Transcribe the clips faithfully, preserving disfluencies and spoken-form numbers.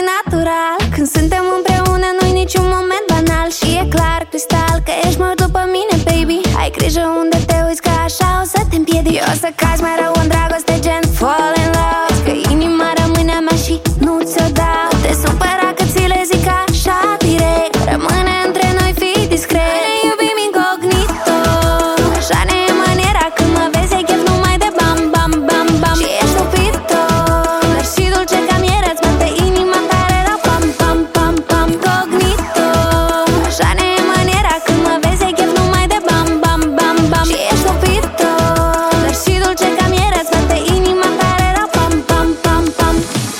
natural. Când suntem împreună nu-i niciun moment banal. Și e clar, cristal, că ești mult după mine, baby. Ai grijă unde te uiți, că așa o să te împiedic. Eu o să cazi mereu în dragoste, gen fall in love. Că inima rămâne a mea și nu ți-o dau. Te supăra că ți le zic așa direct. Rămâne între noi, fii discret. Ne iubim incognito. Așa ne e maniera, când mă vezi ai chef numai de bam, bam, bam, bam. Și ești stupito, dar și dulce ca mierea, îți bate inima tare rău, pam, pam, pam, pam. Incognito. Așa ne e maniera, când mă vezi ai chef numai de bam, bam, bam, bam. Și ești stupito, dar și dulce ca mierea, îți bate inima tare rău, pam, pam, pam, pam.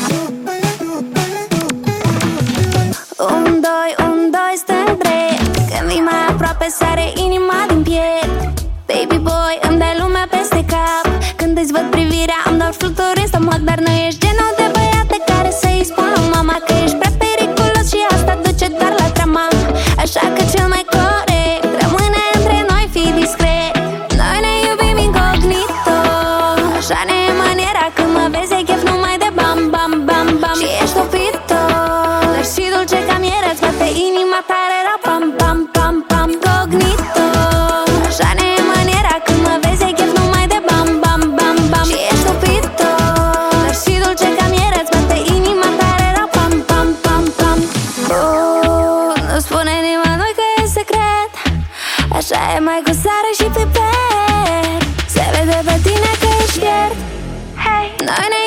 Un, doi, un, doi, stâng drept. Când vii mai aproape sare inima din piept. Baby boy, îmi dai lumea peste cap. Când îți văd privirea îmi dau fluturi în stomac. Dar nu ești genul de băiate care să-i spun lui mama că ești prea periculos și asta duce doar la trama. Așa că cel mai corect rămâne între noi, fii discret. Noi ne iubim incognito. Așa ne e maniera, când mă vezi ai chef numai de bam, bam, bam, bam. Și ești stupito, dar și dulce ca mierea, îți bate inima tare rău, pam, pam, pam, pam. Incognito. Așa ne e maniera, când mă vezi ai chef numai de bam, bam, bam, bam. Și ești stupito, dar și dulce ca mierea, îți bate inima tare rău, pam, pam, pam, pam. Oh, nu spune nimănui că e secret. Așa e mai cu sare și pipet. Se vede pe tine că ești fiert. Hey, noi ne